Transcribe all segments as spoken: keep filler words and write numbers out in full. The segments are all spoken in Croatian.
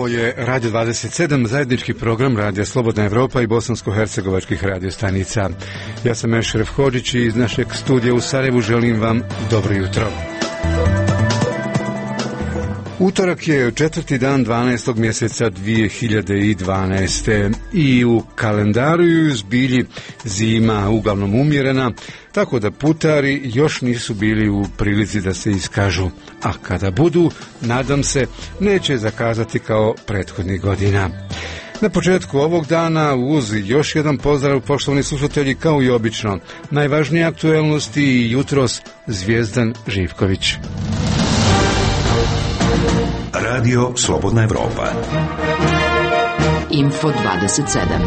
Ovo je Radio dvadeset sedam, zajednički program Radija Slobodna Evropa i bosansko-hercegovačkih radiostanica. Ja sam Ešref Hodžić i iz našeg studija u Sarajevu želim vam dobro jutro. Utorak je četvrti dan dvanaestog mjeseca dvije hiljade dvanaeste. i u kalendaru je zbilji zima uglavnom umjerena, tako da putari još nisu bili u prilici da se iskažu, a kada budu, nadam se, neće zakazati kao prethodnih godina. Na početku ovog dana uz još jedan pozdrav, poštovani slušatelji, kao i obično, najvažnije aktuelnosti i jutros Zvijezdan Živković. Radio Slobodna Evropa. Info dvadeset sedam.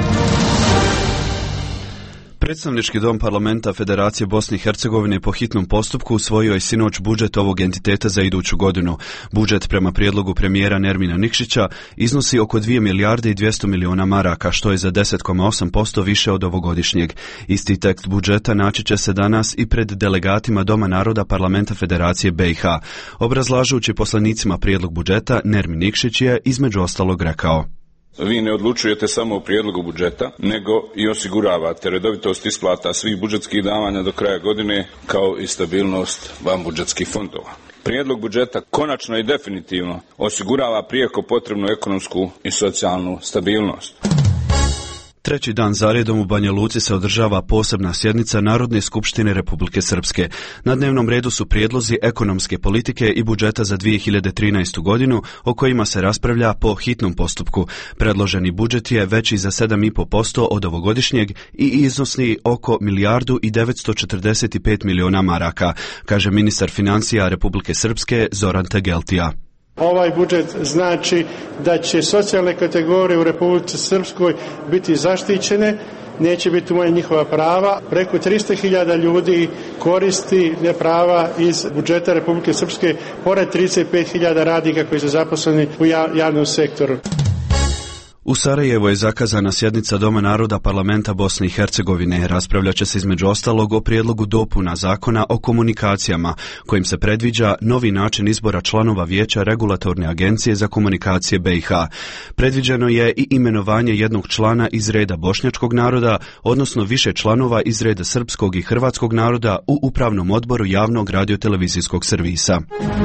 Predstavnički dom parlamenta Federacije Bosne i Hercegovine po hitnom postupku usvojio je sinoć budžet ovog entiteta za iduću godinu. Budžet prema prijedlogu premijera Nermina Nikšića iznosi oko dvije milijarde i dvjesto miliona maraka, što je za deset zarez osam posto više od ovogodišnjeg. Isti tekst budžeta naći će se danas i pred delegatima Doma naroda parlamenta Federacije B i H. Obrazlažući poslanicima prijedlog budžeta, Nermin Nikšić je između ostalog rekao: Vi ne odlučujete samo o prijedlogu budžeta, nego i osiguravate redovitost isplata svih budžetskih davanja do kraja godine, kao i stabilnost vanbudžetskih fondova. Prijedlog budžeta konačno i definitivno osigurava prijeko potrebnu ekonomsku i socijalnu stabilnost. Treći dan zaredom u Banja Luci se održava posebna sjednica Narodne skupštine Republike Srpske. Na dnevnom redu su prijedlozi ekonomske politike i budžeta za dvije hiljade trinaestu. godinu, o kojima se raspravlja po hitnom postupku. Predloženi budžet je veći za sedam zarez pet posto od ovogodišnjeg i iznosi oko milijardu i devetsto četrdeset pet miliona maraka, kaže ministar financija Republike Srpske Zoran Tegeltija. Ovaj budžet znači da će socijalne kategorije u Republici Srpskoj biti zaštićene, neće biti umanjena njihova prava. Preko tristo hiljada ljudi koristi prava iz budžeta Republike Srpske, pored trideset pet hiljada radnika koji su zaposleni u javnom sektoru. U Sarajevu je zakazana sjednica Doma naroda parlamenta Bosne i Hercegovine. Raspravljat će se između ostalog o prijedlogu dopuna zakona o komunikacijama, kojim se predviđa novi način izbora članova vijeća Regulatorne agencije za komunikacije B i H. Predviđeno je i imenovanje jednog člana iz reda bošnjačkog naroda, odnosno više članova iz reda srpskog i hrvatskog naroda u upravnom odboru javnog radiotelevizijskog servisa.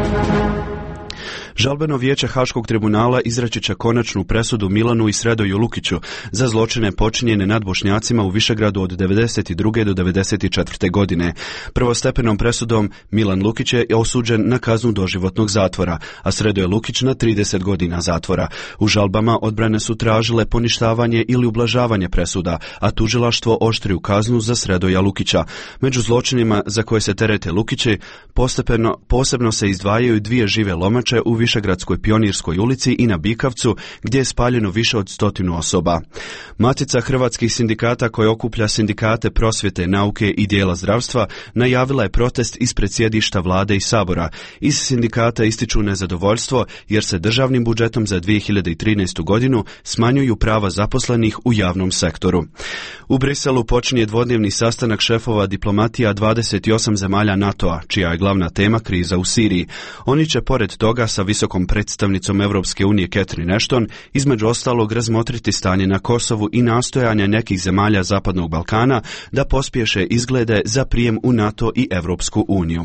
Žalbeno vijeće Haškog tribunala izreći će konačnu presudu Milanu i Sredoju Lukiću za zločine počinjene nad Bošnjacima u Višegradu od devedeset druge do devedeset četvrte. godine. Prvostepenom presudom Milan Lukić je osuđen na kaznu doživotnog zatvora, a Sredoje Lukić na trideset godina zatvora. U žalbama odbrane su tražile poništavanje ili ublažavanje presuda, a tužilaštvo oštriju kaznu za Sredoja Lukića. Među zločinima za koje se terete Lukići postepeno, posebno se izdvajaju dvije žive lomače u Višegradskoj Pionirskoj ulici i na Bikavcu, gdje je spaljeno više od stotinu osoba. Matica hrvatskih sindikata, koja okuplja sindikate prosvjete, nauke i dijela zdravstva, najavila je protest ispred sjedišta vlade i sabora. Iz sindikata ističu nezadovoljstvo jer se državnim budžetom za dvije hiljade trinaestu. godinu smanjuju prava zaposlenih u javnom sektoru. U Briselu počinje dvodnevni sastanak šefova diplomatija dvadeset osam zemalja NATO-a, čija je glavna tema kriza u Siriji. Oni će pored toga sa visokom predstavnicom Evropske unije Catherine Ashton između ostalog razmotriti stanje na Kosovu i nastojanja nekih zemalja Zapadnog Balkana da pospješe izglede za prijem u NATO i Evropsku uniju.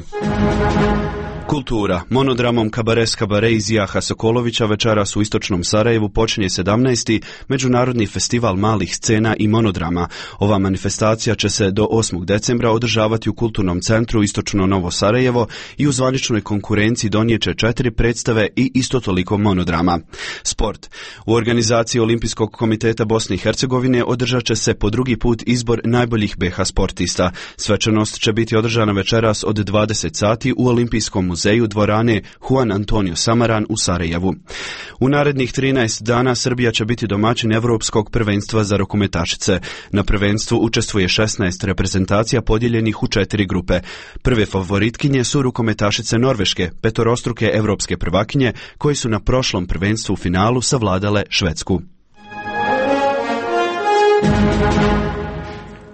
Kultura. Monodramom Kabares Kabare iz Jaha Sokolovića večeras u istočnom Sarajevu počinje sedamnaesti. Međunarodni festival malih scena i monodrama. Ova manifestacija će se do osmog decembra održavati u Kulturnom centru Istočno Novo Sarajevo i u zvaničnoj konkurenciji donijeće četiri predstave i isto toliko monodrama. Sport. U organizaciji Olimpijskog komiteta Bosne i Hercegovine održat će se po drugi put izbor najboljih B H sportista. Svečanost će biti održana večeras od dvadeset sati u Olimpijskom muzeju dvorane Juan Antonio Samaran u Sarajevu. U narednih trinaest dana Srbija će biti domaćin Evropskog prvenstva za rukometašice. Na prvenstvu učestvuje šesnaest reprezentacija podijeljenih u četiri grupe. Prve favoritkinje su rukometašice Norveške, petorostruke evropske prvakinje, koji su na prošlom prvenstvu u finalu savladale Švedsku.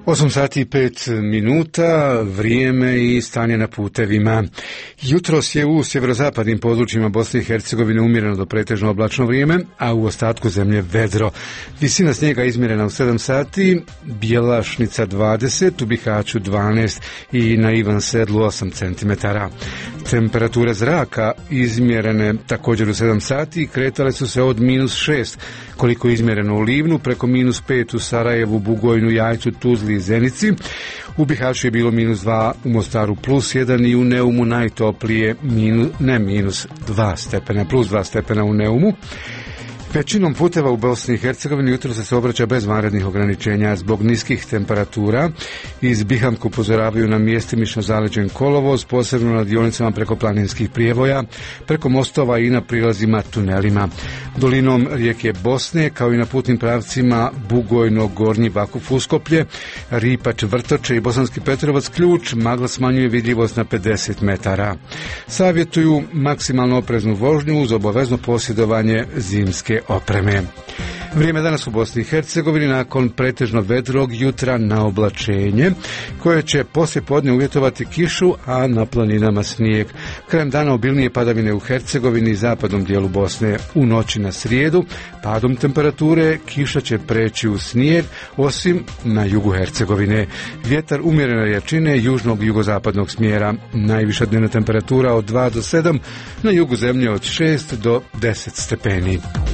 osam sati i pet minuta, vrijeme i stanje na putevima. Jutros je u sjeverozapadnim područjima Bosne i Hercegovine umjereno do pretežno oblačno vrijeme, a u ostatku zemlje vedro. Visina snijega izmjerena u sedam sati, Bjelašnica dvadeset, u Bihaću dvanaest i na Ivan Sedlu osam centimetara. Temperature zraka izmjerene također u sedam sati kretale su se od minus šest, koliko je izmjereno u Livnu, preko minus pet u Sarajevu, Bugojnu, Jajcu, Tuzli i Zenici. U Bihaću je bilo minus dva, u Mostaru plus jedan i u Neumu najtoplije minus, ne minus dva stepena, plus dva stepena u Neumu. Većinom puteva u Bosni i Hercegovini jutro se obraća bez vanrednih ograničenja zbog niskih temperatura. Iz Bihamka upozoravaju na mjestimično zaleđen kolovoz, posebno na dionicama preko planinskih prijevoja, preko mostova i na prilazima tunelima. Dolinom rijeke Bosne, kao i na putnim pravcima Bugojno, Gornji Vakuf, Uskoplje, Ripač, Vrtoče i Bosanski Petrovac Ključ, magla smanjuje vidljivost na pedeset metara. Savjetuju maksimalno opreznu vožnju uz obavezno posjedovanje zimske opreme. Vrijeme danas u Bosni i Hercegovini nakon pretežno vedrog jutra na oblačenje, koje će poslije podne uvjetovati kišu, a na planinama snijeg. Krajem dana obilnije padavine u Hercegovini i zapadnom dijelu Bosne. U noći na srijedu padom temperature kiša će preći u snijeg, osim na jugu Hercegovine. Vjetar umjerene jačine južnog i jugozapadnog smjera. Najviša dnevna temperatura od dva do sedam, na jugu zemlje od šest do deset stepeni.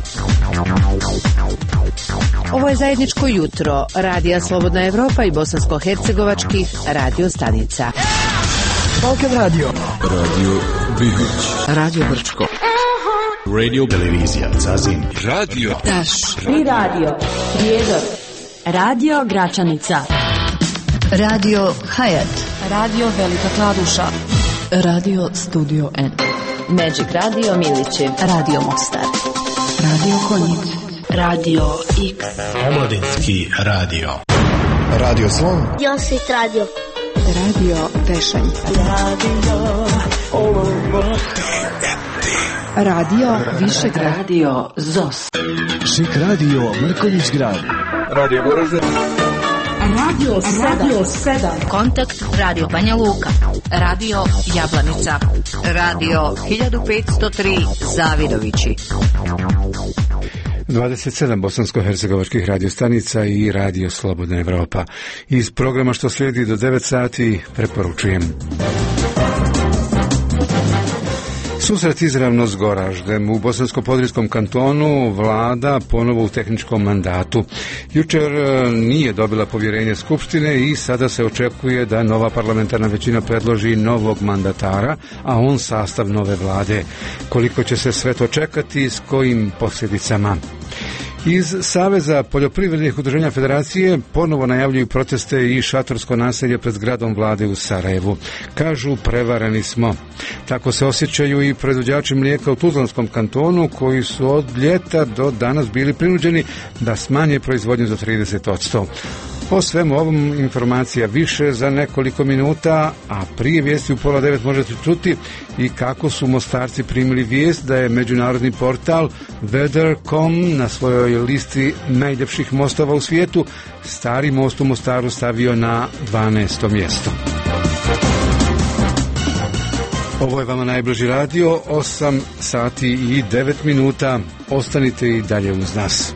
Ovo je zajedničko jutro Radija Slobodna Evropa i bosansko-hercegovačkih radio stanica. Balkan Radio, Radio Bihoć, Radio Brčko, Radio Televizija Zazin, Radio Taš, Tri Radio, Prijedor, Radio Gračanica, Radio Hayat, Radio Velika Kladuša, Radio Studio N, Magic Radio Milići, Radio Mostar, Radio Konjic, Radio X, Omladinski radio, Radio Slon, Josit Radio, Radio Tešanj, Radio Olovo, Radio Višegrad, Radio Zos, Šik Radio Mrkonjić Grad, Radio Goražde, Radio Radio sedam, Kontakt Radio Banja Luka, Radio Jablanica, Radio hiljadu petsto tri Zavidovići, dvadeset sedam bosansko-hercegovačkih radiostanica i Radio Slobodna Evropa. Iz programa što slijedi do devet sati preporučujem. Susret izravno s Goraždem. U Bosansko-podrijskom kantonu vlada ponovo u tehničkom mandatu. Jučer nije dobila povjerenje Skupštine i sada se očekuje da nova parlamentarna većina predloži novog mandatara, a on sastav nove vlade. Koliko će se sve to čekati i s kojim posljedicama? Iz Saveza poljoprivrednih udruženja Federacije ponovo najavljuju proteste i šatorsko naselje pred zgradom vlade u Sarajevu. Kažu, prevareni smo. Tako se osjećaju i proizvođači mlijeka u Tuzlanskom kantonu, koji su od ljeta do danas bili prinuđeni da smanje proizvodnju za trideset posto. O svemu ovom informacija više za nekoliko minuta, a prije vijesti u pola devet možete čuti i kako su Mostarci primili vijest da je međunarodni portal Weather dot com na svojoj listi najljepših mostova u svijetu stari most u Mostaru stavio na dvanaesto mjesto. Ovo je vama najbliži radio, osam sati i devet minuta. Ostanite i dalje uz nas.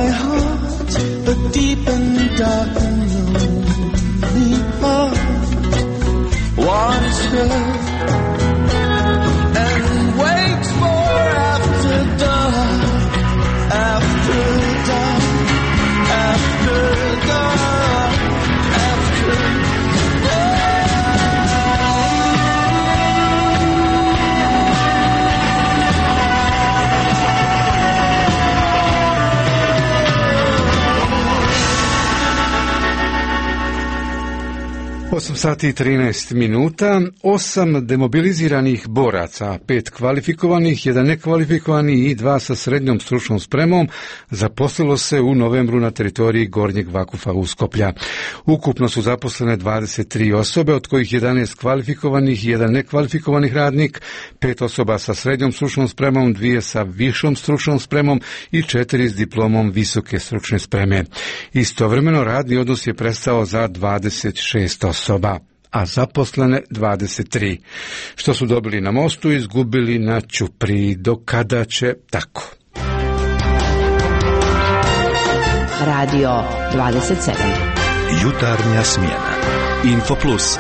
heart, but deep and dark and lonely heart wants her and waits for after dark, after dark, after dark, after dark. osam sati i trinaest minuta, osam demobiliziranih boraca, pet kvalifikovanih, jedan nekvalifikovani i dva sa srednjom stručnom spremom zaposlilo se u novembru na teritoriji Gornjeg Vakufa Uskoplja. Ukupno su zaposlene dvadeset tri osobe, od kojih jedanaest kvalifikovanih i jedan nekvalifikovanih radnik, pet osoba sa srednjom stručnom spremom, dvije sa višom stručnom spremom i četiri s diplomom visoke stručne spreme. Istovremeno radni odnos je prestao za dvadeset šest osoba, a zaposlene dvadeset tri. Što su dobili na mostu, izgubili na Ćupriji. Do kada će tako? Radio dvadeset sedam. Jutarnja smjena. Info Plus.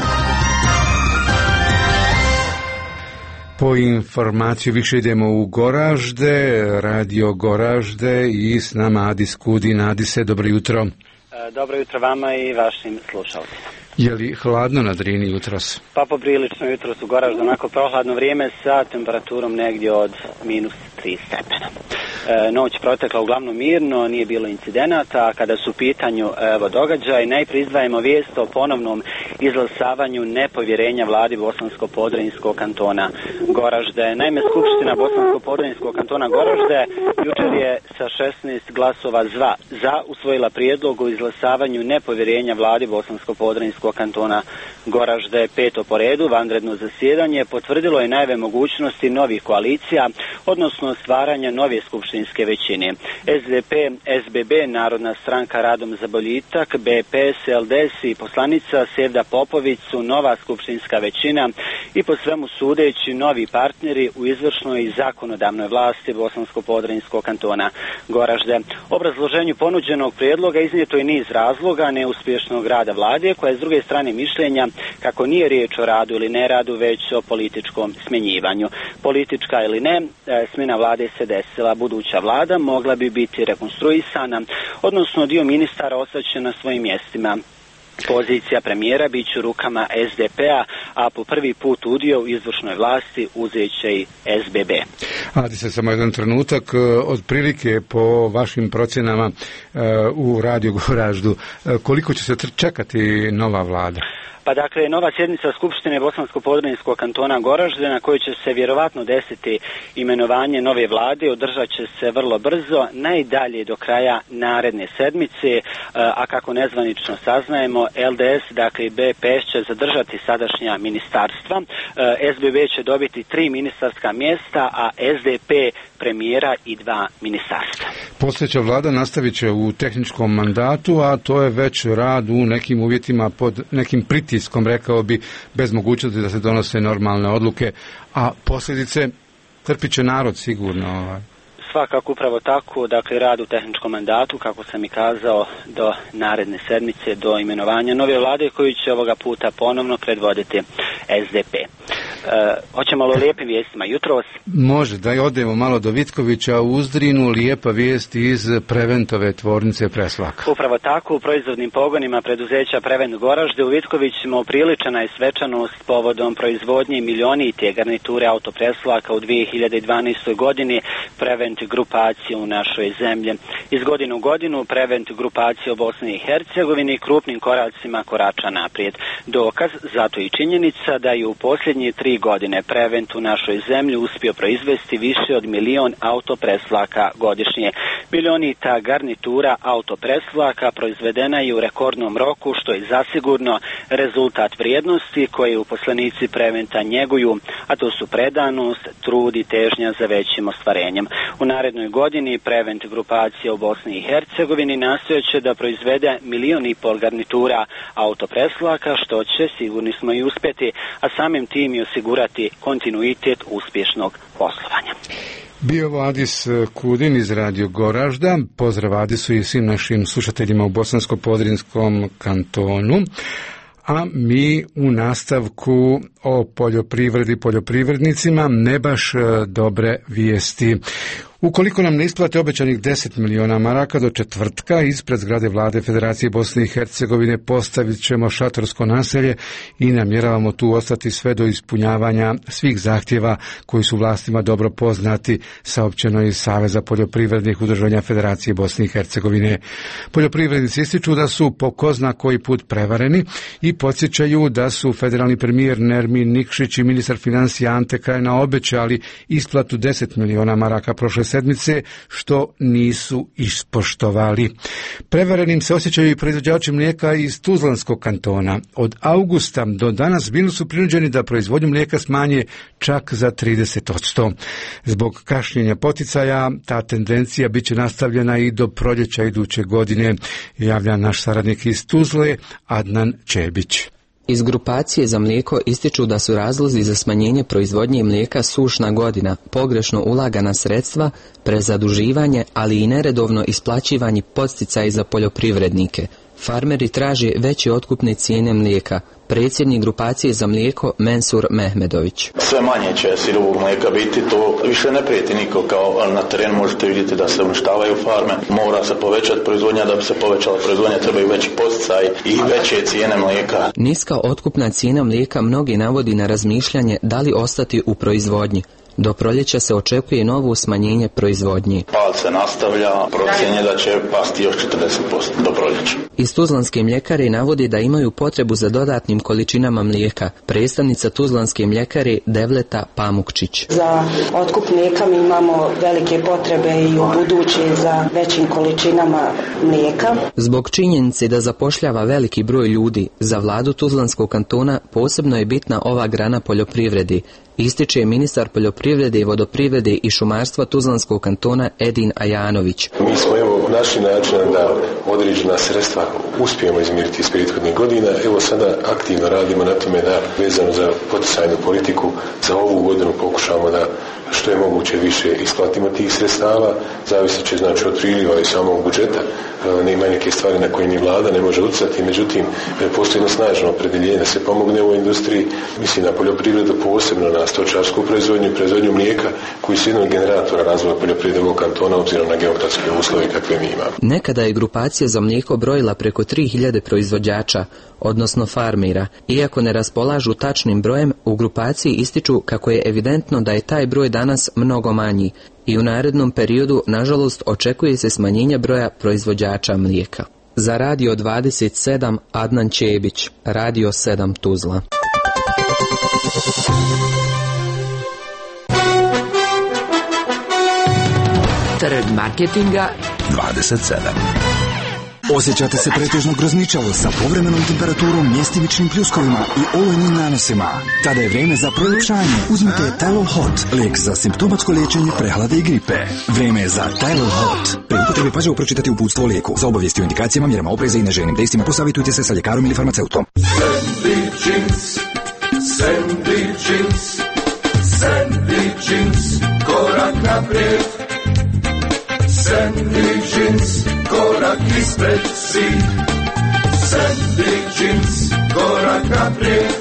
Po informaciju više idemo u Goražde, radio Goražde i s nama Adi Skudin. Adi se, dobro jutro. Dobro jutro vama i vašim slušalcima. Je li hladno na Drini jutros? Pa poprilično jutros u Goraždu, onako prohladno vrijeme sa temperaturom negdje od minus tri stepena. E, noć protekla uglavnom mirno, nije bilo incidenata. Kada su u pitanju evo, događaj, najprije izdvajamo vijest o ponovnom izglasavanju nepovjerenja vladi Bosansko-Podrinjskog kantona Goražde. Naime, Skupština Bosansko-Podrinjskog kantona Goražde jučer je sa šesnaest glasova za, za usvojila prijedlog o izglasavanju nepovjerenja vladi Bosansko-Podrinjskog kantona Goražde. Peto po redu vanredno zasjedanje potvrdilo je najave mogućnosti novih koalicija, odnosno stvaranja nove skupštinske većine. S D P, S B B, Narodna stranka Radom za boljitak, B P S, L D S i poslanica Sevda Popović su nova skupštinska većina i po svemu sudeći novi partneri u izvršnoj i zakonodavnoj vlasti Bosansko-Podrinjskog kantona Goražde. Obrazloženju ponuđenog prijedloga iznijeto je niz razloga neuspješnog rada vlade, koja je s druge strane mišljenja kako nije riječ o radu ili neradu, već o političkom smjenjivanju. Politička ili ne, smjena vlade se desila. Buduća vlada mogla bi biti rekonstruisana, odnosno dio ministara ostaće na svojim mjestima. Pozicija premijera bit će u rukama S D P-a, a po prvi put udio u izvršnoj vlasti uzet će i S B B. Adi se samo jedan trenutak, otprilike po vašim procjenama u Radio Goraždu, koliko će se čekati nova vlada? Pa dakle, nova sjednica Skupštine Bosansko-Podrinjskog kantona Goražde, na kojoj će se vjerovatno desiti imenovanje nove vlade, održat će se vrlo brzo, najdalje do kraja naredne sedmice, a kako nezvanično saznajemo, L D S, dakle i B P S će zadržati sadašnja ministarstva, S B B će dobiti tri ministarska mjesta, a S D P premijera i dva ministarstva. Postojeća vlada nastavit će u tehničkom mandatu, a to je već rad u nekim uvjetima pod nekim pritiskom, rekao bi, bez mogućnosti da se donose normalne odluke, a posljedice trpit će narod sigurno. Svakako upravo tako, dakle rad u tehničkom mandatu, kako sam i kazao, do naredne sedmice, do imenovanja nove vlade koju će ovoga puta ponovno predvoditi S D P. E, hoćemo li o lijepim vijestima jutros? Može, da odemo malo do Vitkovića u Uzdrinu, lijepa vijest iz Preventove tvornice Preslaka. Upravo tako, u proizvodnim pogonima preduzeća Prevent Goražde u Vitkovićima upriličena je svečanost povodom proizvodnje milionite garniture autopreslaka u dvije hiljade dvanaestoj godini Prevent grupacije u našoj zemlji. Iz godine u godinu Prevent grupacija u Bosni i Hercegovini krupnim koracima korača naprijed. Dokaz zato i činjenica da je u posljednje tri godine Prevent u našoj zemlji uspio proizvesti više od milion autopreslaka godišnje. Milionita garnitura autopreslaka proizvedena je u rekordnom roku, što je zasigurno rezultat vrijednosti koje uposlenici Preventa njeguju, a to su predanost, trud i težnja za većim ostvarenjem. U narednoj godini Prevent grupacija u Bosni i Hercegovini nastojeće da proizvede milion i pol garnitura autopreslaka, što će, sigurni smo, i uspjeti, a samim tim i osigurati kontinuitet uspješnog poslovanja. Bio Adis Kudin iz Radio Goražda. Pozdrav Adisu i svim našim slušateljima u Bosansko-Podrinskom kantonu. A mi u nastavku o poljoprivredi, poljoprivrednicima, ne baš dobre vijesti. Ukoliko nam ne isplate obećanih deset miliona maraka do četvrtka, ispred zgrade vlade Federacije Bosne i Hercegovine postavit ćemo šatorsko naselje i namjeravamo tu ostati sve do ispunjavanja svih zahtjeva koji su vlastima dobro poznati, saopćeno iz Saveza poljoprivrednih udruženja Federacije Bosne i Hercegovine. Poljoprivrednici ističu da su po ko zna koji put prevareni i podsjećaju da su federalni premijer Nermin Nikšić i ministar financija Ante Krajina obećali isplatu deset miliona maraka prošle sedmice, što nisu ispoštovali. Prevarenim se osjećaju i proizvođači mlijeka iz Tuzlanskog kantona. Od augusta do danas bili su prinuđeni da proizvodnju mlijeka smanje čak za trideset posto. Zbog kašnjenja poticaja ta tendencija bit će nastavljena i do proljeća iduće godine, javlja naš saradnik iz Tuzle, Adnan Čebić. Iz grupacije za mlijeko ističu da su razlozi za smanjenje proizvodnje mlijeka sušna godina, pogrešno ulagana sredstva, prezaduživanje, ali i neredovno isplaćivanje podsticaja za poljoprivrednike. Farmeri traže veće otkupne cijene mlijeka. Predsjednik grupacije za mlijeko Mensur Mehmedović. Sve manje će sirovog mlijeka biti, to više ne prijeti niko, kao na terenu možete vidjeti da se uništavaju farme. Mora se povećati proizvodnja, da bi se povećala proizvodnja trebaju veći podsticaj i veće cijene mlijeka. Niska otkupna cijena mlijeka mnogi navodi na razmišljanje da li ostati u proizvodnji. Do proljeća se očekuje novo smanjenje proizvodnje. Pad se nastavlja, procjenje da će pasti još četrdeset posto do proljeća. Iz Tuzlanske mljekare navodi da imaju potrebu za dodatnim količinama mlijeka. Predstavnica Tuzlanske mljekare Devleta Pamukčić. Za otkup mlijeka mi imamo velike potrebe i u buduće za većim količinama mlijeka. Zbog činjenice da zapošljava veliki broj ljudi, za vladu Tuzlanskog kantona posebno je bitna ova grana poljoprivrede, ističe ministar poljoprivrede i vodoprivrede i šumarstva Tuzlanskog kantona Edin Ajanović. Mi smo evo našli način da određena sredstva uspijemo izmiriti iz prethodnih godina. Evo sada aktivno radimo na tome da vezano za poticajnu politiku za ovu godinu pokušamo da što je moguće više isplatimo tih sredstava, zavisit će znači od priliva i samog budžeta, nema neke stvari na koje ni vlada ne može utjecati, međutim postoji jedno snažno opredjeljenje da se pomogne ovoj industriji, mislim na poljoprivredu, posebno na stočarsku proizvodnju i proizvodnju mlijeka, koji su jedan od generatora razvoja poljoprivrede ovog kantona obzirom na geografske uslove kakve mi imamo. Nekada je grupacija za mlijeko brojila preko tri hiljade proizvođača, odnosno farmera. Iako ne raspolažu tačnim brojem, u grupaciji ističu kako je evidentno da je taj broj danas mnogo manji i u narednom periodu, nažalost, očekuje se smanjenje broja proizvođača mlijeka. Za Radio dvadeset sedam Adnan Čebić, Radio sedam Tuzla. Trg marketinga dvadeset sedam. Osjećate se pretežno grozničavo sa povremenom temperaturom, mjestimičnim pljuskovima i olujnim nanosima? Tada je vrijeme za proljepšanje. Uzmite Tylol Hot, lijek za simptomatsko liječenje prehlade i gripe. Vrijeme je za Tylol Hot. Pri upotrebi pažljivo pročitati uputstvo o lijeku. Za obavijesti o indikacijama, mjerama opreza i neželjenim dejstvima posavitujte se sa ljekarom ili farmaceutom. Sandy Jeans, Sandy Jeans, Sandy Jeans, korak naprijed. Sandy Jeans, korak ispred si. Sandy Jeans, korak naprijed.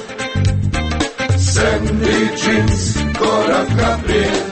Sandy Jeans, korak naprijed.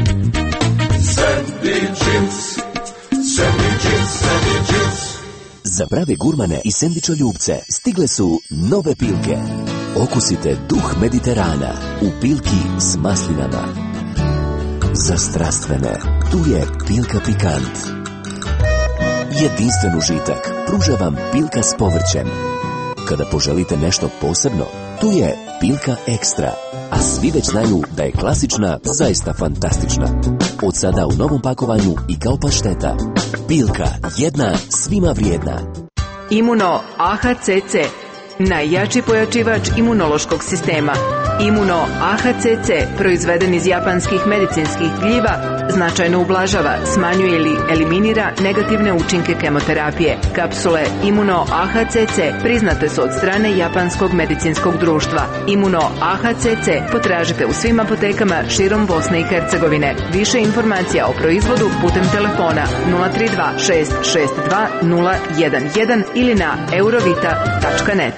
Sandy Jeans, Sandy Jeans, Sandy Jeans. Za prave gurmane i sendvičoljubce stigle su nove pilke. Okusite duh Mediterana u pilki s maslinama. Za strastvene, tu je Pilka Pikant. Jedinstven užitak pruža vam Pilka s povrćem. Kada poželite nešto posebno, tu je Pilka Ekstra. A svi već znaju da je klasična zaista fantastična. Od sada u novom pakovanju i kao pašteta. Pilka, jedna svima vrijedna. Imuno A H C C, najjači pojačivač imunološkog sistema. Imuno A H C C, proizveden iz japanskih medicinskih gljiva, značajno ublažava, smanjuje ili eliminira negativne učinke kemoterapije. Kapsule Imuno A H C C priznate su od strane Japanskog medicinskog društva. Imuno A H C C potražite u svim apotekama širom Bosne i Hercegovine. Više informacija o proizvodu putem telefona nula tri dva šest šest dva nula jedan jedan ili na eurovita tačka net.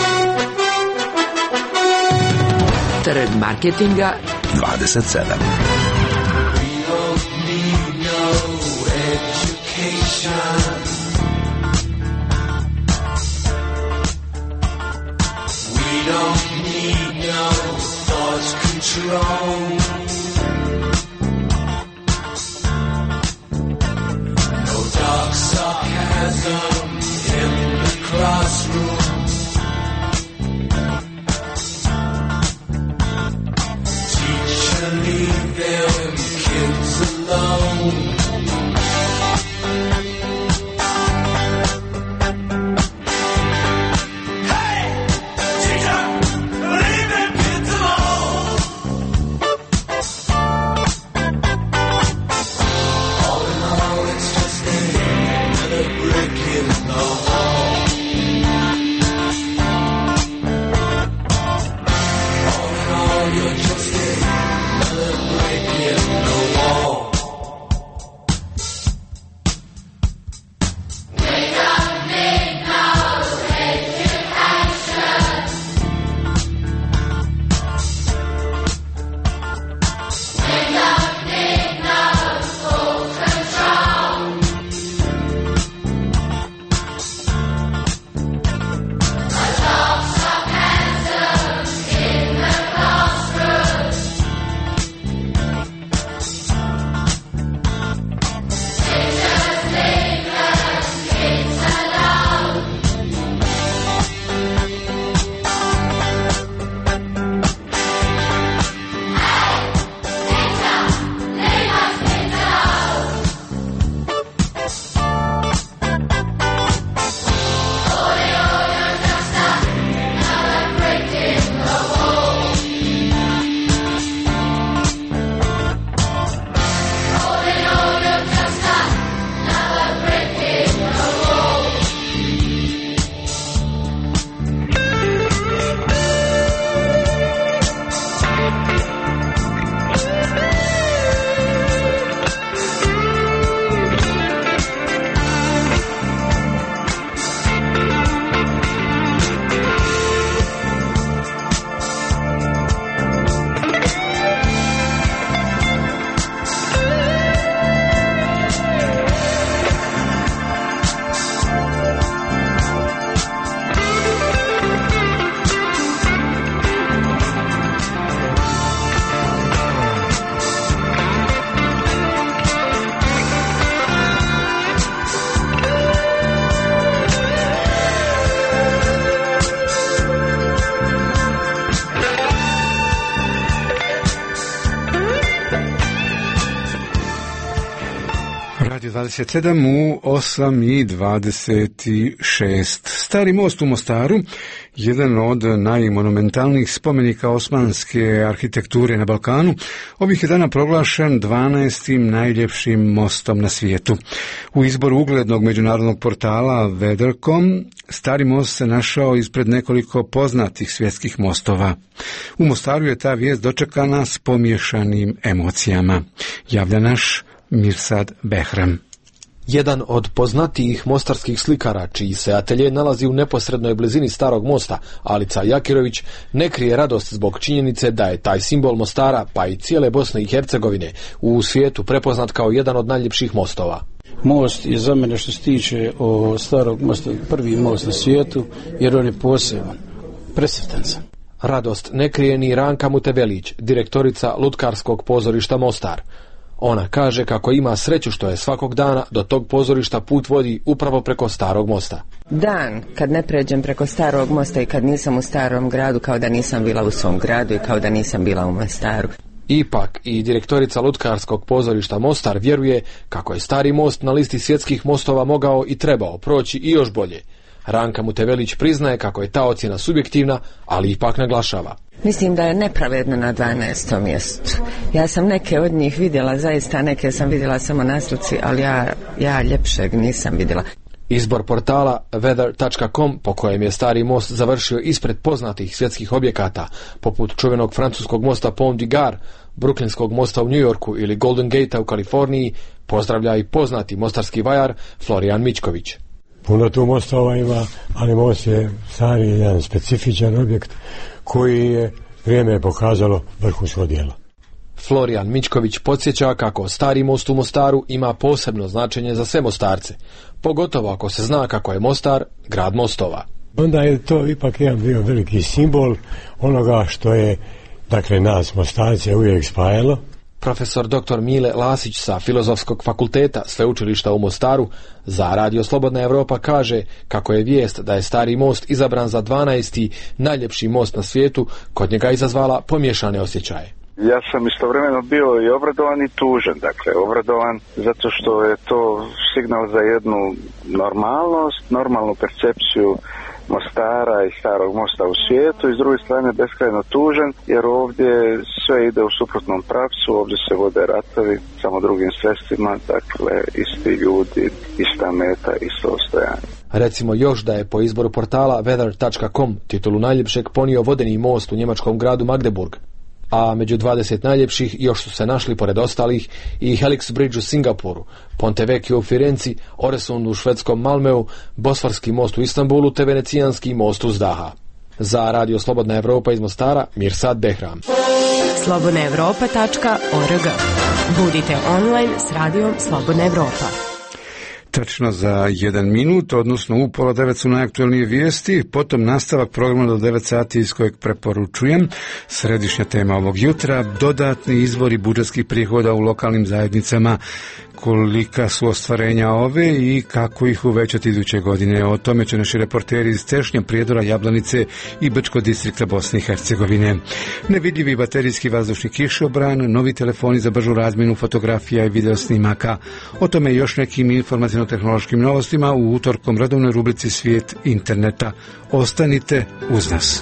Trg marketinga dvadeset sedam. dvadeset sedam u osam i dvadeset šest. Stari most u Mostaru, jedan od najmonumentalnijih spomenika osmanske arhitekture na Balkanu, ovih je dana proglašen dvanaestim najljepšim mostom na svijetu. U izboru uglednog međunarodnog portala Weather dot com Stari most se našao ispred nekoliko poznatih svjetskih mostova. U Mostaru je ta vijest dočekana s pomiješanim emocijama. Javlja naš Mirsad Behram. Jedan od poznatijih mostarskih slikara, čiji se atelje nalazi u neposrednoj blizini Starog mosta, Alica Jakirović, ne krije radost zbog činjenice da je taj simbol Mostara, pa i cijele Bosne i Hercegovine, u svijetu prepoznat kao jedan od najljepših mostova. Most je za mene, što se tiče o Starog mosta, prvi most na svijetu, jer on je poseban, presretan sam. Radost ne krije ni Ranka Mutevelić, direktorica Lutkarskog pozorišta Mostar. Ona kaže kako ima sreću što je svakog dana do tog pozorišta put vodi upravo preko Starog mosta. Dan kad ne pređem preko Starog mosta i kad nisam u Starom gradu, kao da nisam bila u svom gradu i kao da nisam bila u Mostaru. Ipak i direktorica Lutkarskog pozorišta Mostar vjeruje kako je Stari most na listi svjetskih mostova mogao i trebao proći i još bolje. Ranka Mutevelić priznaje kako je ta ocjena subjektivna, ali ipak naglašava. Mislim da je nepravedno na dvanaestom mjestu. Ja sam neke od njih vidjela, zaista neke sam vidjela samo na slici, ali ja, ja ljepšeg nisam vidjela. Izbor portala weather točka com po kojem je Stari most završio ispred poznatih svjetskih objekata, poput čuvenog francuskog mosta Pont du Gard, Brooklynskog mosta u New Yorku ili Golden Gatea u Kaliforniji, pozdravlja i poznati mostarski vajar Florijan Mičković. Puno tu mostova ima, ali most je stari jedan specifičan objekt koji je vrijeme pokazalo vrhunsko djelo. Florijan Mičković podsjeća kako Stari most u Mostaru ima posebno značenje za sve Mostarce, pogotovo ako se zna kako je Mostar grad mostova. Onda je to ipak jedan bio veliki simbol onoga što je, dakle, nas Mostarce uvijek spajalo. Profesor doktor Mile Lasić sa Filozofskog fakulteta Sveučilišta u Mostaru za Radio Slobodna Evropa kaže kako je vijest da je Stari most izabran za dvanaesti najljepši most na svijetu kod njega izazvala pomiješane osjećaje. Ja sam istovremeno bio i obradovan i tužan, dakle obradovan zato što je to signal za jednu normalnost, normalnu percepciju Mostara i Starog mosta u svijetu i s druge strane beskrajno tužan jer ovdje sve ide u suprotnom pravcu, ovdje se vode ratovi samo drugim sredstvima, dakle isti ljudi, ista meta, isto ostojanje. Recimo još da je po izboru portala weather točka com titulu najljepšeg ponio vodeni most u njemačkom gradu Magdeburg, a među dvadeset najljepših još su se našli pored ostalih i Helix Bridge u Singapuru, Ponte Vecchio u Firenci, Oresund u švedskom Malmeu, Bosforski most u Istanbulu te Venecijanski most uz Daha. Za Radio Slobodna Evropa iz Mostara, Mirsad Behram. slobodna evropa tačka org. Budite online s Radijom Slobodna Evropa. Tačno za jedan minut, odnosno u pola devet su najaktualnije vijesti, potom nastavak programa do devet sati iz kojeg preporučujem. Središnja tema ovog jutra, dodatni izvori budžetskih prihoda u lokalnim zajednicama, kolika su ostvarenja ove i kako ih uvećati iduće godine. O tome će naši reporteri iz Tešnja, Prijedora, Jablanice i Brčkog distrikta Bosne i Hercegovine. Nevidljivi baterijski vazdušni kišobran, novi telefoni za bržu razmjenu fotografija i videosnimaka. O tome i još nekim informacijno-tehnološkim novostima u utorkom redovnoj rubrici Svijet interneta. Ostanite uz nas.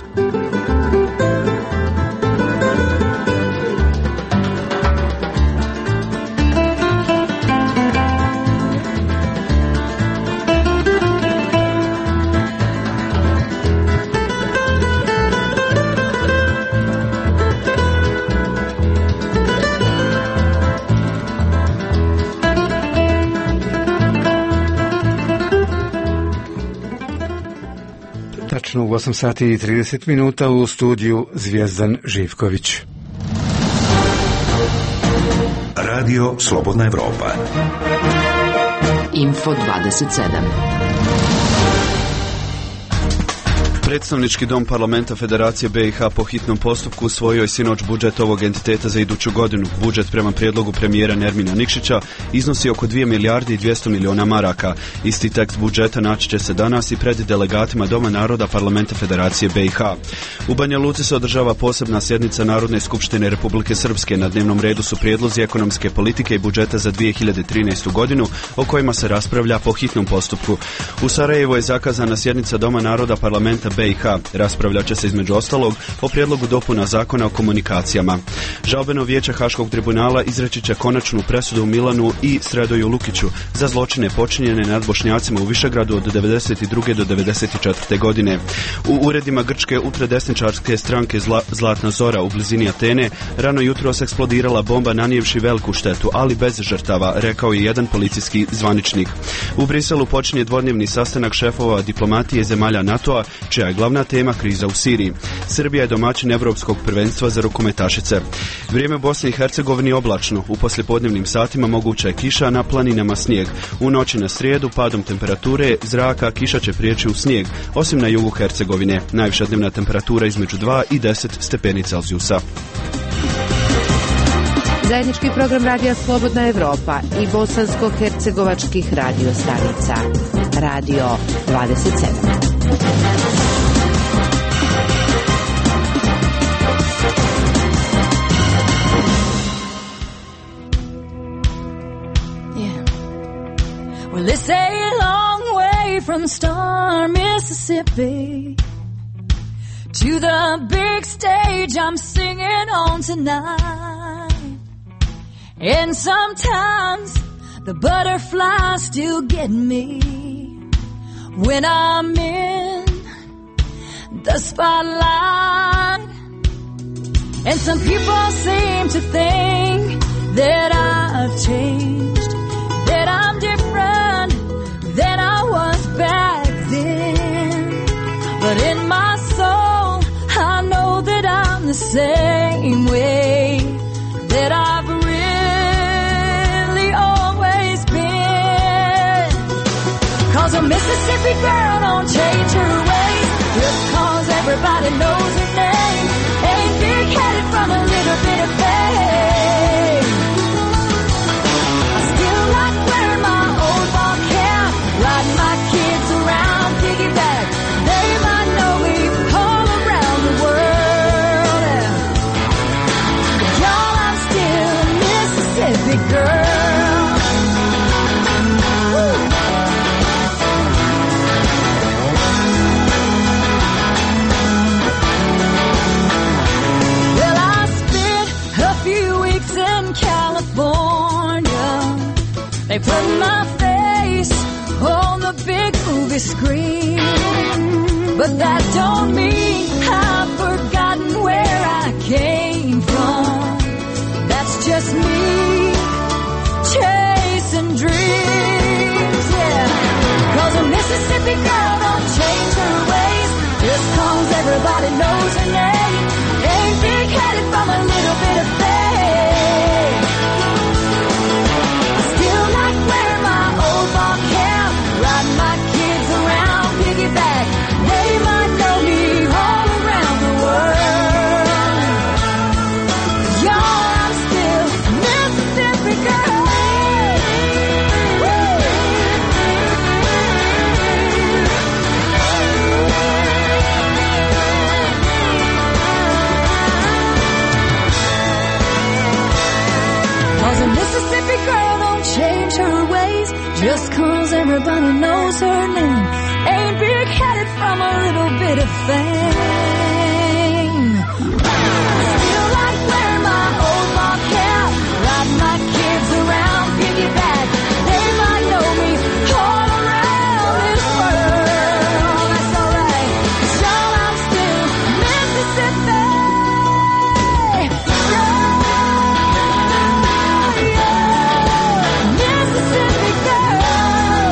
U osam sati i trideset minuta u studiju Zvijezdan Živković. Radio Slobodna Evropa. Info dvadeset sedam. Predstavnički dom parlamenta Federacije B i H po hitnom postupku usvojio je sinoć budžet ovog entiteta za iduću godinu. Budžet prema prijedlogu premijera Nermina Nikšića iznosi oko dvije milijarde i dvjesto miliona maraka. Isti tekst budžeta naći će se danas i pred delegatima Doma naroda parlamenta Federacije B i H. U Banja Luci se održava posebna sjednica Narodne skupštine Republike Srpske. Na dnevnom redu su prijedlozi ekonomske politike i budžeta za dvije hiljade trinaestu godinu o kojima se raspravlja po hitnom postupku. U Sarajevu je zakazana sjednica Doma naroda parlamenta B i H. Raspravljat će se između ostalog o prijedlogu dopuna zakona o komunikacijama. Žalbeno vijeće Haškog tribunala izreći će konačnu presudu u Milanu i Sredoju Lukiću za zločine počinjene nad Bošnjacima u Višegradu od devedeset druge do devedeset četvrte godine. U uredima grčke ultradesničarske stranke Zla, Zlatna Zora u blizini Atene rano jutro se eksplodirala bomba nanijevši veliku štetu, ali bez žrtava, rekao je jedan policijski zvaničnik. U Briselu počinje dvodnevni sastanak šefova diplomatije zemalja NATO-a, čija je glavna tema kriza u Siriji. Srbija je domaćin Evropskog prvenstva za rukometašice. Vrijeme u Bosni i Hercegovini oblačno. U poslijepodnevnim satima moguća je kiša, na planinama snijeg. U noći na srijedu padom temperature zraka kiša će prijeći u snijeg, osim na jugu Hercegovine. Najviša dnevna temperatura između dva i deset stepeni Celzijusa. Zajednički program Radija Slobodna Evropa i bosansko-hercegovačkih radio stanica. Radio dvadeset sedam. Well, they say a long way way from Star, Mississippi, to the big stage I'm singing on tonight. And sometimes the butterflies still get me when I'm in the spotlight. And some people seem to think that I've changed, that I'm different than I was back then. But in my soul, I know that I'm the same way that I've really always been. 'Cause a Mississippi girl don't change her ways just 'cause everybody knows her name. Ain't big-headed from a little bit of fame. I still like wearing my old ball cap, riding my kids around piggyback. They might know me all around the world. But y'all, I'm still a Mississippi girl. Woo. Well, I spent a few weeks in California. They put my face on the big movie screen. But that don't mean I've forgotten where I came from. That's just me chasing dreams, yeah. 'Cause a Mississippi girl don't change her ways just 'cause everybody knows her name. Ain't big-headed from a little bit of fame. I still like wearing my old ball cap, riding my kids around piggyback. They might know me all around the world. Y'all, I'm still Mississippi girl. Cause a Mississippi girl don't change her ways just 'cause everybody knows her name. Ain't big-headed from a little bit of fame. Still like wearing my old ball cap, riding my kids around piggyback. They might know me all around this world. That's alright, 'cause y'all, I'm still Mississippi. Mississippi girl.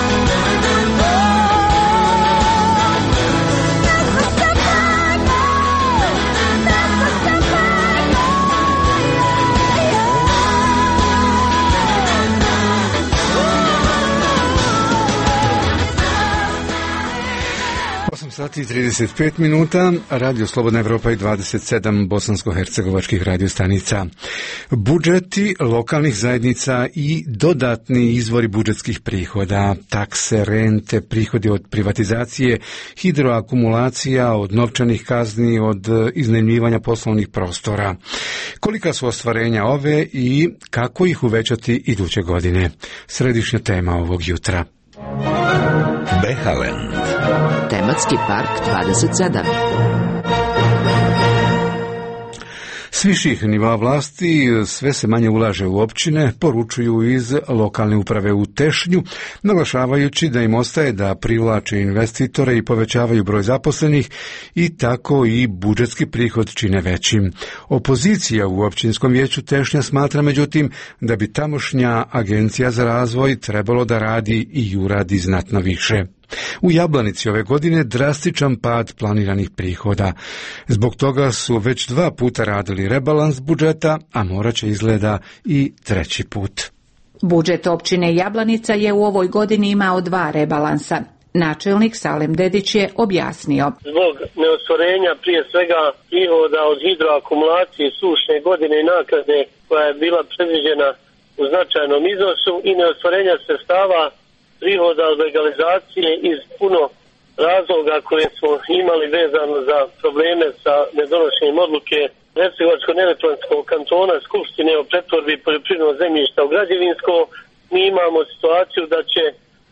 osam sati i trideset pet minuta, Radio Slobodna Evropa i dvadeset sedam bosansko-hercegovačkih radiostanica. Budžeti lokalnih zajednica i dodatni izvori budžetskih prihoda, takse, rente, prihodi od privatizacije, hidroakumulacija, od novčanih kazni, od iznajmljivanja poslovnih prostora. Kolika su ostvarenja ove i kako ih uvećati iduće godine? Središnja tema ovog jutra. Behaland. Tematski park dvadeset sedam. S viših nivoa vlasti sve se manje ulaže u općine, poručuju iz lokalne uprave u Tešnju, naglašavajući da im ostaje da privlače investitore i povećavaju broj zaposlenih i tako i budžetski prihod čine većim. Opozicija u općinskom vijeću Tešnja smatra međutim da bi tamošnja agencija za razvoj trebalo da radi i uradi znatno više. U Jablanici ove godine drastičan pad planiranih prihoda. Zbog toga su već dva puta radili rebalans budžeta, a morat će izgleda i treći put. Budžet općine Jablanica je u ovoj godini imao dva rebalansa. Načelnik Salem Dedić je objasnio. Zbog neostvarenja prije svega prihoda od hidroakumulacije sušne godine i naknade koja je bila predviđena u značajnom iznosu i neostvarenja sredstava prihoda od legalizacije iz puno razloga koje smo imali vezano za probleme sa nedonošenjem odluke Hercegovačko-neretvanskog kantona Skupštine o pretvorbi poljoprivrednog zemljišta u građevinsko. Mi imamo situaciju da će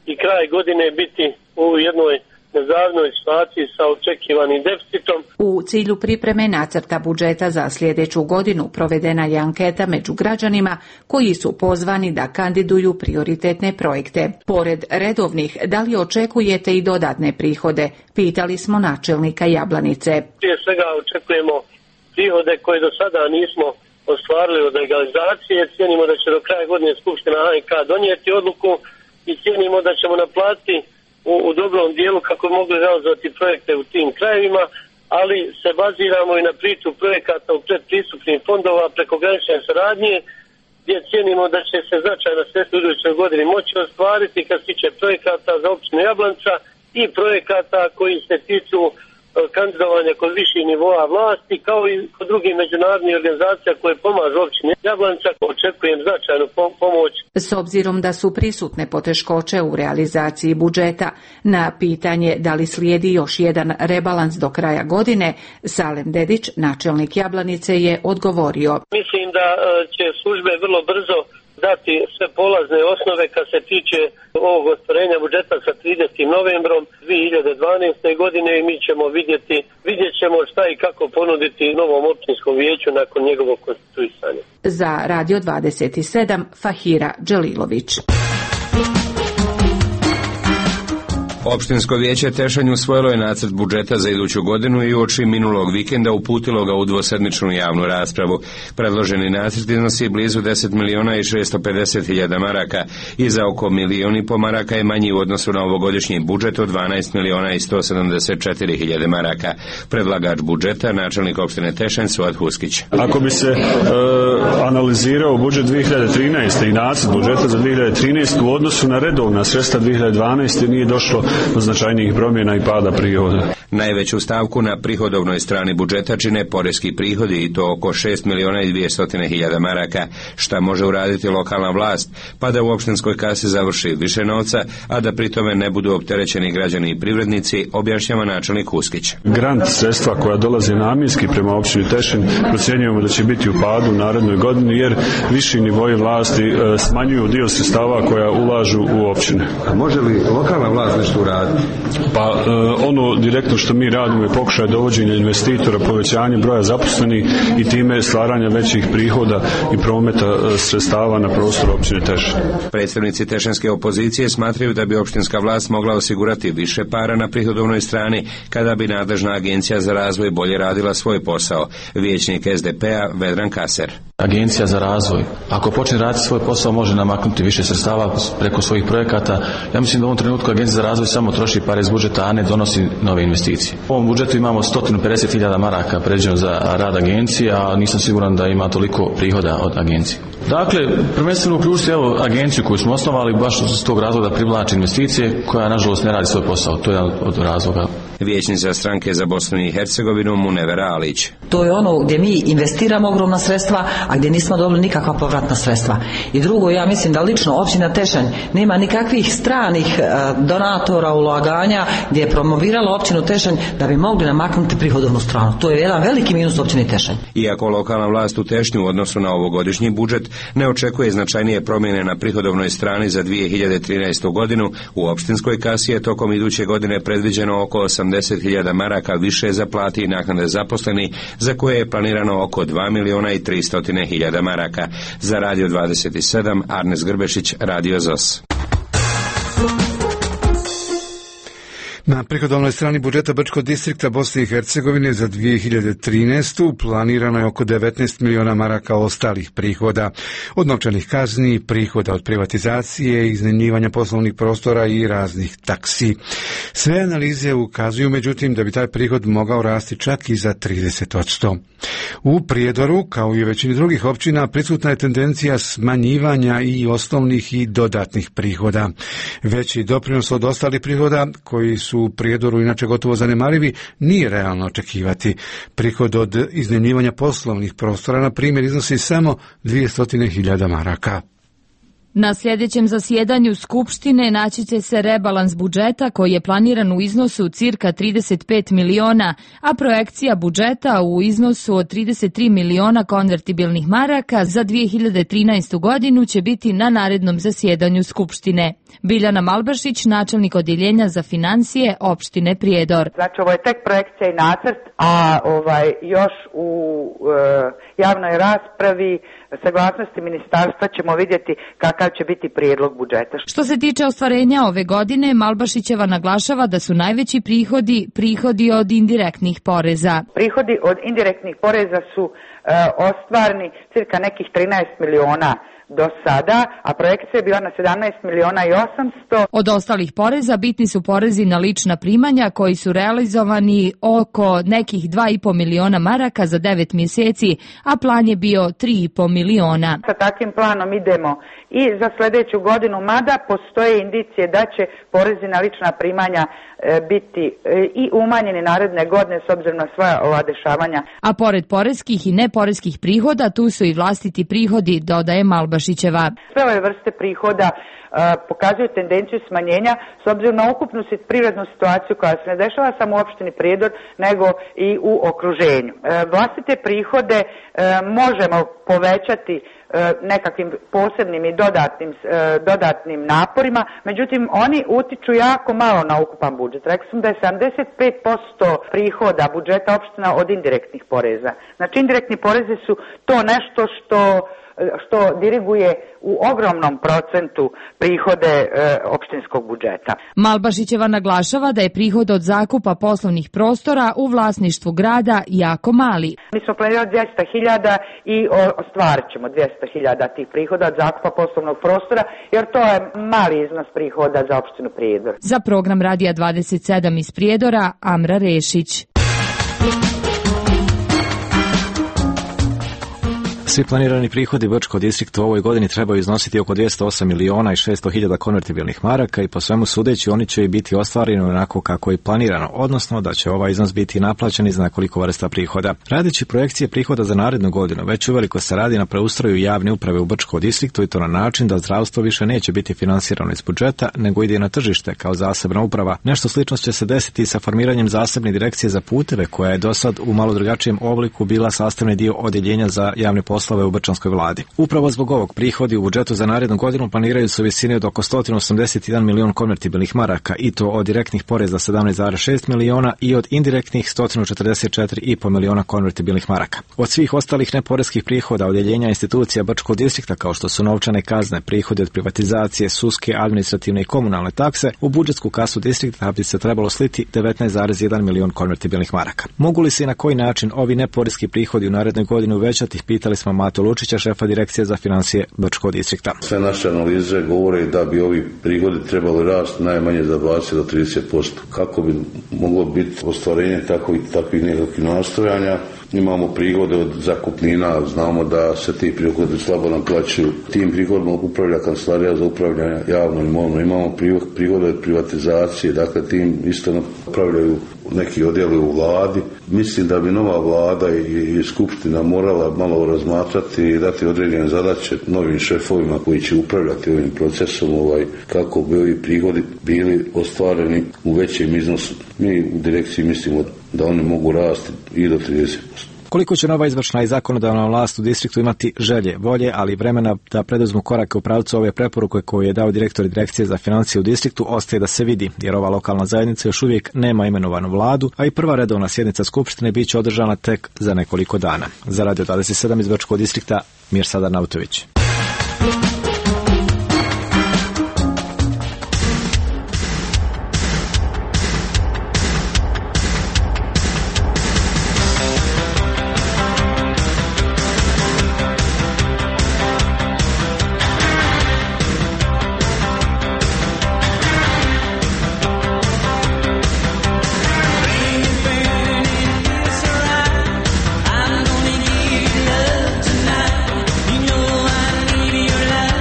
i kraj godine biti u jednoj nezavidnoj situaciji sa očekivanim deficitom. U cilju pripreme nacrta budžeta za sljedeću godinu provedena je anketa među građanima koji su pozvani da kandiduju prioritetne projekte. Pored redovnih, da li očekujete i dodatne prihode? Pitali smo načelnika Jablanice. Prije svega očekujemo prihode koje do sada nismo ostvarili od legalizacije. Cijenimo da će do kraja godine Skupština A N K donijeti odluku i cijenimo da ćemo naplatiti U, u dobrom dijelu kako mogli realizovati projekte u tim krajevima, ali se baziramo i na priču projekata u predpristupnih fondova prekogranične saradnje, gdje cijenimo da će se značajna sredstva u idućoj godini moći ostvariti kad se tiče projekata za općinu Jablanca i projekata koji se tiču kandidovanja kod viših nivoa vlasti, kao i kod drugih međunarodnih organizacija koje pomažu općini Jablanca. Očekujem značajnu pomoć. S obzirom da su prisutne poteškoće u realizaciji budžeta, na pitanje da li slijedi još jedan rebalans do kraja godine, Salem Dedić, načelnik Jablanice, je odgovorio. Mislim da će službe vrlo brzo dati sve polazne osnove kad se tiče ovog ostvarenja budžeta sa tridesetim novembrom dvije hiljade dvanaeste. godine i mi ćemo vidjeti, vidjet ćemo šta i kako ponuditi novom općinskom vijeću nakon njegovog konstituisanja. Za Radio dvadeset sedam, Fahira Đelilović. Opštinsko vijeće Tešanj usvojilo je nacrt budžeta za iduću godinu i uoči minulog vikenda uputilo ga u dvosedmičnu javnu raspravu. Predloženi nacrt iznosi blizu deset miliona i šesto pedeset hiljada maraka i za oko milion i po maraka je manji u odnosu na ovogodišnji budžet od dvanaest miliona i sto sedamdeset četiri hiljade maraka. Predlagač budžeta, načelnik opštine Tešanj, Suad Huskić. Ako bi se e, analizirao budžet dvije hiljade trinaeste. i nacrt budžeta za dvije hiljade trinaestu. u odnosu na redovna sredstva dvije hiljade dvanaeste. nije došlo do značajnijih promjena i pada prihoda. Najveću stavku na prihodovnoj strani budžeta čine poreski prihodi i to oko šest miliona i dvjesto hiljada maraka. Šta može uraditi lokalna vlast? Pa da u opštinskoj kasi završi više novca, a da pri tome ne budu opterećeni građani i privrednici, objašnjava načelnik Huskić. Grant sredstva koja dolaze namjenski prema opštini Tešanj procjenjujemo da će biti u padu u narednoj godini jer viši nivoji vlasti e, smanjuju dio sredstava koja ulažu u općine. A može li lokalna vlast nešto uraditi? Pa e, ono direktno što mi radimo je pokušaj dovođenja investitora, povećanje broja zaposlenih i time stvaranja većih prihoda i prometa sredstava na prostoru općine Tešanj. Predstavnici tešanjske opozicije smatraju da bi opštinska vlast mogla osigurati više para na prihodovnoj strani kada bi nadležna agencija za razvoj bolje radila svoj posao. Vijećnik S D P-a Vedran Kaser. Agencija za razvoj, ako počne raditi svoj posao, može namaknuti više sredstava preko svojih projekata. Ja mislim da u ovom trenutku Agencija za razvoj samo troši pare iz budžeta, a ne donosi nove investicije. U ovom budžetu imamo sto pedeset hiljada maraka predviđeno za rad agencije, a nisam siguran da ima toliko prihoda od agencije. Dakle, prvenstveno uključiti evo agenciju koju smo osnovali baš iz tog razloga da privlači investicije, koja nažalost ne radi svoj posao. To je jedan od razloga. Vijećnica stranke za Bosnu i Hercegovinu Munevera Alić. To je ono gdje mi investiramo ogromna sredstva, a gdje nismo dobili nikakva povratna sredstva. I drugo, ja mislim da lično općina Tešanj nema nikakvih stranih donatora, ulaganja gdje je promovirala općinu Tešanj da bi mogli namaknuti prihodovnu stranu. To je jedan veliki minus općine Tešanj. Iako lokalna vlast u Tešnju u odnosu na ovogodišnji budžet ne očekuje značajnije promjene na prihodovnoj strani za dvije hiljade trinaestu. godinu, u opštinskoj kasi je tokom iduće godine predviđeno oko osamdeset hiljada maraka više za plati i naknade zaposleni, za koje je planirano oko dva miliona i tristo hiljada maraka. Za Radio dvadeset sedam, Arnes Grbešić, Radio Z O S. Na prihodovnoj strani budžeta Brčkog distrikta Bosne i Hercegovine za dvije hiljade trinaestu. planirano je oko devetnaest miliona maraka ostalih prihoda od novčanih kazni, prihoda od privatizacije, iznajmljivanja poslovnih prostora i raznih taksi. Sve analize ukazuju međutim da bi taj prihod mogao rasti čak i za trideset posto. U Prijedoru, kao i u većini drugih općina, prisutna je tendencija smanjivanja i osnovnih i dodatnih prihoda. Veći doprinos od ostalih prihoda, koji su u Prijedoru inače gotovo zanemarivi, nije realno očekivati. Prihod od iznajmljivanja poslovnih prostora, na primjer, iznosi samo dvjesto hiljada maraka. Na sljedećem zasjedanju Skupštine naći će se rebalans budžeta koji je planiran u iznosu cirka trideset pet miliona, a projekcija budžeta u iznosu od trideset tri miliona konvertibilnih maraka za dvije hiljade trinaestu godinu će biti na narednom zasjedanju Skupštine. Biljana Malbašić, načelnik odjeljenja za financije opštine Prijedor. Znači ovo je tek projekcija i nacrt, a ovaj još u e, javnoj raspravi saglasnosti ministarstva ćemo vidjeti kakav će biti prijedlog budžeta. Što se tiče ostvarenja ove godine, Malbašićeva naglašava da su najveći prihodi prihodi od indirektnih poreza. Prihodi od indirektnih poreza su e, ostvareni cirka nekih trinaest miliona do sada, a projekcija je bila na sedamnaest miliona i osamsto. Od ostalih poreza bitni su porezi na lična primanja koji su realizovani oko nekih dva i po miliona maraka za devet mjeseci, a plan je bio tri i po miliona. Sa takvim planom idemo i za sljedeću godinu, mada postoje indicije da će porezi na lična primanja e, biti e, i umanjeni naredne godine s obzirom na sva ova dešavanja. A pored poreskih i neporeskih prihoda, tu su i vlastiti prihodi, dodaje Malbašićeva. Sve ove vrste prihoda pokazuju tendenciju smanjenja s obzirom na ukupnu privrednu situaciju koja se ne dešava samo u opštini Prijedor, nego i u okruženju. Vlastite prihode možemo povećati nekakvim posebnim i dodatnim, dodatnim naporima, međutim oni utiču jako malo na ukupan budžet. Rekao sam da je sedamdeset pet posto prihoda budžeta opština od indirektnih poreza. Znači indirektni porezi su to nešto što što diriguje u ogromnom procentu prihode e, opštinskog budžeta. Malbašićeva naglašava da je prihod od zakupa poslovnih prostora u vlasništvu grada jako mali. Mi smo planirali dvjesto hiljada i ostvarit ćemo dvjesto hiljada tih prihoda od zakupa poslovnog prostora, jer to je mali iznos prihoda za opštinu Prijedor. Za program Radija dvadeset sedam iz Prijedora, Amra Rešić. Svi planirani prihodi Brčkog distrikta u ovoj godini trebaju iznositi oko dvjesto osam miliona i šesto hiljada konvertibilnih maraka i po svemu sudeći oni će i biti ostvareni onako kako je i planirano, odnosno da će ovaj iznos biti naplaćen iz nekoliko vrsta prihoda. Radeći projekcije prihoda za narednu godinu, već uveliko se radi na preustroju javne uprave u Brčkom distriktu i to na način da zdravstvo više neće biti finansirano iz budžeta, nego ide na tržište kao zasebna uprava. Nešto slično će se desiti sa formiranjem zasebne direkcije za puteve, koja je do sad u malo drugačijem obliku bila sastavni dio odjeljenja za javne poslove u Brčanskoj vladi. Upravo zbog ovog prihodi u budžetu za narednu godinu planiraju se u visini od oko sto osamdeset jedan milion konvertibilnih maraka i to od direktnih poreza sedamnaest zarez šest miliona i od indirektnih sto četrdeset četiri i po miliona konvertibilnih maraka. Od svih ostalih neporeskih prihoda odjeljenja institucija Brčkog distrikta kao što su novčane kazne, prihodi od privatizacije, sudske, administrativne i komunalne takse, u budžetsku kasu distrikta bi se trebalo sliti devetnaest zarez jedan milion konvertibilnih maraka. Mogu li se i na koji način ovi neporeski prihodi u narednoj godini uvećati, pitali smo Mato Lučića, šefa direkcije za financije Brčkog distrikta. Sve naše analize govore da bi ovi prihodi trebali rasti najmanje za dvadeset do trideset posto. Kako bi moglo biti ostvarenje takvih, takvih nekakvih nastojanja? Imamo prihode od zakupnina, znamo da se ti prihodi slabo naplaćuju. Tim prihodima upravlja Kancelarija za upravljanje javnom imovinom. Imamo prihode od privatizacije, dakle tim isto upravljaju neki odjeli u vladi. Mislim da bi nova vlada i, i skupština morala malo razmatrati i dati određene zadaće novim šefovima koji će upravljati ovim procesom, ovaj, kako bi ovi prihodi bili ostvareni u većem iznosu. Mi u direkciji mislimo da oni mogu rasti i do trideset posto. Koliko će nova izvršna i zakonodavna vlast u distriktu imati želje, volje, ali i vremena da preduzmu korake u pravcu ove preporuke koje je dao direktor direkcije za financije u distriktu, ostaje da se vidi, jer ova lokalna zajednica još uvijek nema imenovanu vladu, a i prva redovna sjednica skupštine bit će održana tek za nekoliko dana. Za Radio dvadeset sedam iz Brčkog distrikta, Mirsada Nautović. Your love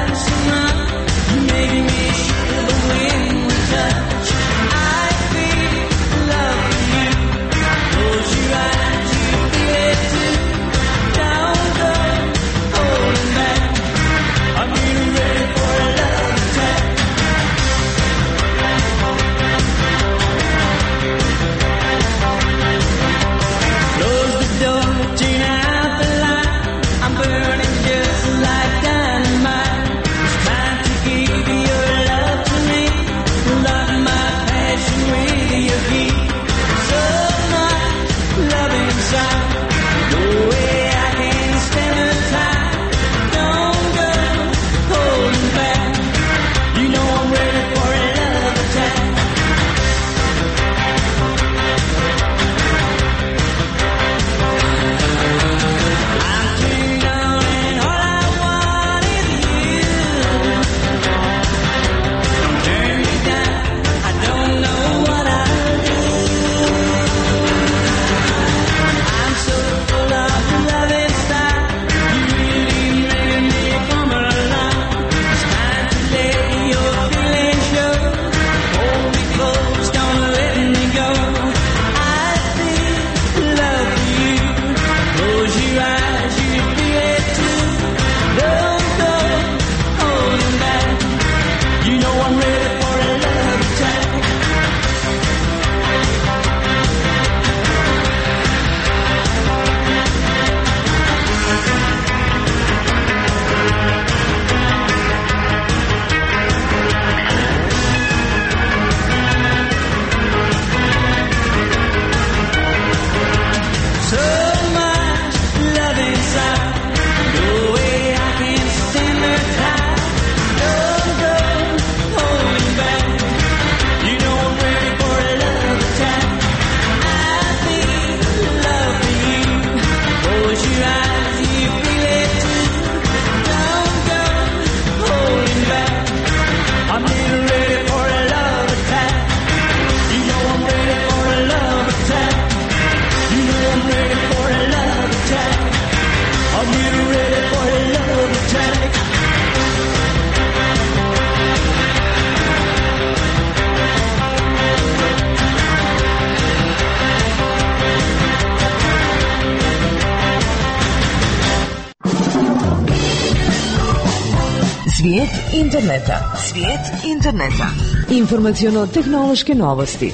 Svijet interneta. Svijet interneta. Informaciono-tehnološke novosti.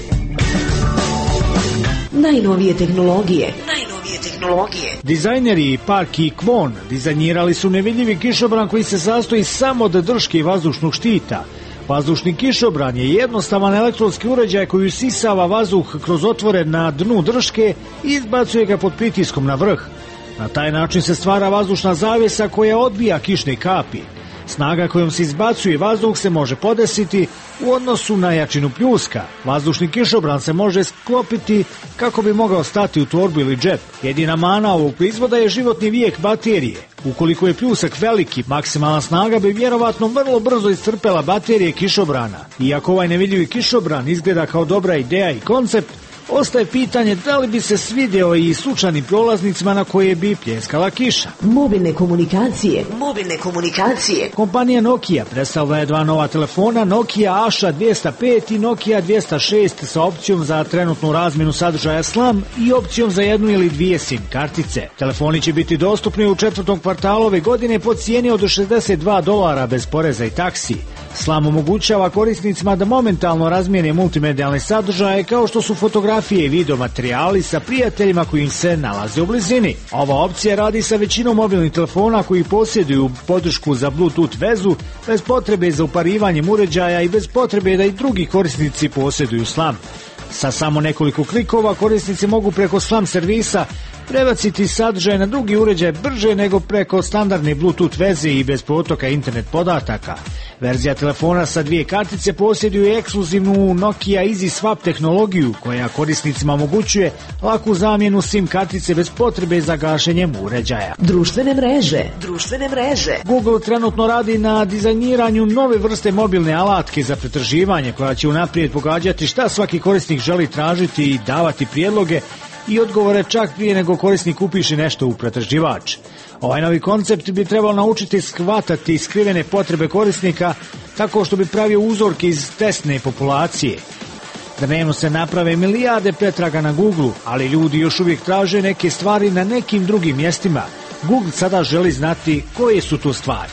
Najnovije tehnologije. Najnovije tehnologije. Dizajneri Park i Kwon dizajnirali su nevidljivi kišobran koji se sastoji samo od drške i vazdušnog štita. Vazdušni kišobran je jednostavan elektronski uređaj koji usisava vazduh kroz otvore na dnu drške i izbacuje ga pod pritiskom na vrh. Na taj način se stvara vazdušna zavjesa koja odbija kišne kapi. Snaga kojom se izbacuje vazduh se može podesiti u odnosu na jačinu pljuska. Vazdušni kišobran se može sklopiti kako bi mogao stati u torbu ili džep. Jedina mana ovog proizvoda je životni vijek baterije. Ukoliko je pljusak veliki, maksimalna snaga bi vjerovatno vrlo brzo iscrpela baterije kišobrana. Iako ovaj nevidljivi kišobran izgleda kao dobra ideja i koncept, ostaje pitanje da li bi se svidjeo i slučajnim prolaznicima na koje bi pljeskala kiša. Mobilne komunikacije. Mobilne komunikacije. Kompanija Nokia predstavila je dva nova telefona, Nokia Asha dvjesto pet i Nokia dvjesto šest sa opcijom za trenutnu razmjenu sadržaja SLAM i opcijom za jednu ili dvije SIM kartice. Telefoni će biti dostupni u četvrtom kvartalu ove godine po cijeni od šezdeset dva dolara bez poreza i taksi. SLAM omogućava korisnicima da momentalno razmijene multimedijalne sadržaje kao što su fotografije i video materijali sa prijateljima koji im se nalaze u blizini. Ova opcija radi sa većinom mobilnih telefona koji posjeduju podršku za Bluetooth vezu bez potrebe za uparivanjem uređaja i bez potrebe da i drugi korisnici posjeduju SLAM. Sa samo nekoliko klikova korisnici mogu preko SLAM servisa prebaciti sadržaj na drugi uređaj brže nego preko standardne Bluetooth veze i bez protoka internet podataka. Verzija telefona sa dvije kartice posjeduje ekskluzivnu Nokia Easy Swap tehnologiju koja korisnicima omogućuje laku zamjenu SIM kartice bez potrebe za gašenjem uređaja. Društvene mreže. Društvene mreže. Google trenutno radi na dizajniranju nove vrste mobilne alatke za pretraživanje koja će unaprijed pogađati šta svaki korisnik želi tražiti i davati prijedloge i odgovore čak prije nego korisnik upiše nešto u pretraživač. Ovaj novi koncept bi trebao naučiti shvatati skrivene potrebe korisnika tako što bi pravio uzorke iz testne populacije. Dnevno se naprave milijarde pretraga na Google, ali ljudi još uvijek traže neke stvari na nekim drugim mjestima. Google sada želi znati koje su to stvari.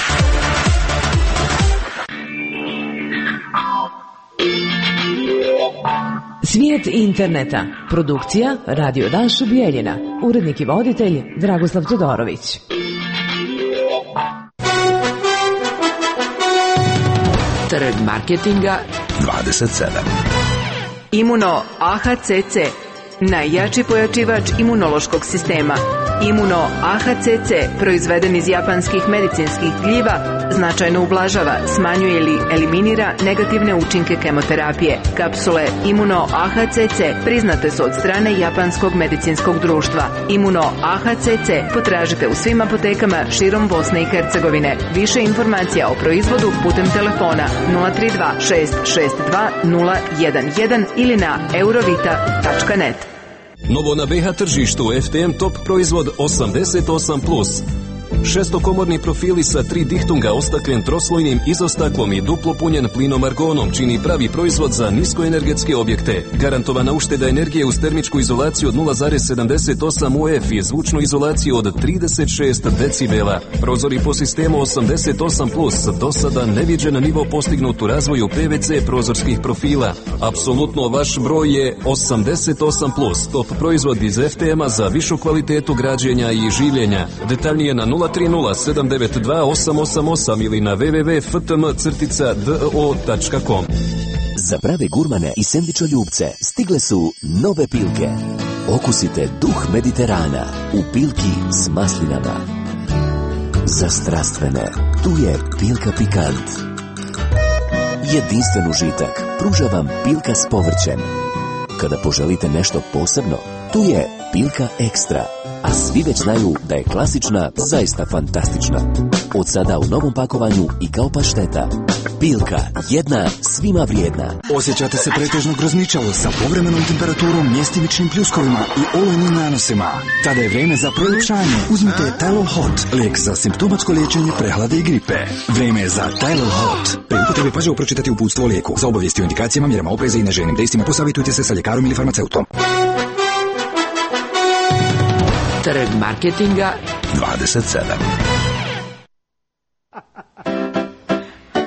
Svijet interneta. Produkcija Radio Daša Bijeljina. Urednik i voditelj Dragoslav Todorović. Trg marketinga dvadeset sedam. Imuno A H C C, najjači pojačivač imunološkog sistema. Imuno A H C C, proizveden iz japanskih medicinskih gljiva, značajno ublažava, smanjuje ili eliminira negativne učinke kemoterapije. Kapsule Imuno A H C C priznate su od strane Japanskog medicinskog društva. Imuno A H C C potražite u svim apotekama širom Bosne i Hercegovine. Više informacija o proizvodu putem telefona nula tri dva šest šest dva nula jedan jedan ili na eurovita tačka net. Novo na B H tržištu F T M Top proizvod osamdeset osam plus. Šestokomorni profili sa tri dihtunga ostakljen troslojnim izostaklom i duplo punjen plinom argonom čini pravi proizvod za niskoenergetske objekte. Garantovana ušteda energije uz termičku izolaciju od nula zarez sedamdeset osam U F i zvučnu izolaciju od trideset šest decibela. Prozori po sistemu osamdeset osam plus, do sada neviđen nivo postignut u razvoju P V C prozorskih profila. Apsolutno vaš broj je osamdeset osam plus, top proizvod iz F T M-a za višu kvalitetu građenja i življenja. Detaljnije na nula tri nula sedam devet dva osam osam osam ili na w w w tačka f t m crtica d o tačka com. Za prave gurmane i sendvičoljubce stigle su nove pilke. Okusite duh Mediterana u pilki s maslinama. Za strastvene, tu je Pilka Pikant. Jedinstven užitak pruža vam Pilka s povrćem. Kada poželite nešto posebno, tu je Pilka Ekstra. A svi već znaju da je klasična zaista fantastična. Od sada u novom pakovanju i kao pašteta. Pilka, jedna, svima vrijedna. Osjećate se pretežno grozničavo sa povremenom temperaturom, mjestimičnim pljuskovima i olujnim nanosima. Tada je vrijeme za proljepšanje. Uzmite Tylol Hot, lijek za simptomatsko liječenje prehlade i gripe. Vrijeme je za Tylol Hot. Pri upotrebi pažljivo pročitati uputstvo o lijeku. Za obavijesti o indikacijama, mjerama opreza i neželjenim dejstvima posavitujte se sa ljekarom ili farmaceutom. Trg marketinga dvadeset sedam.